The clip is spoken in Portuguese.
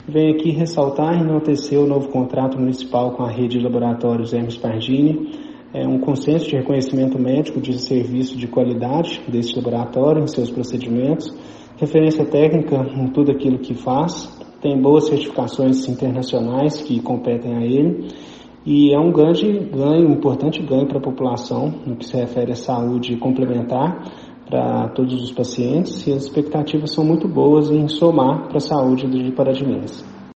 Venho aqui ressaltar e enaltecer o novo contrato municipal com a rede de laboratórios Hermes Pardini. É um consenso de reconhecimento médico de serviço de qualidade desse laboratório em seus procedimentos, referência técnica em tudo aquilo que faz, tem boas certificações internacionais que competem a ele e é um importante ganho para a população no que se refere à saúde complementar para todos os pacientes, e as expectativas são muito boas em somar para a saúde de Pará de Minas.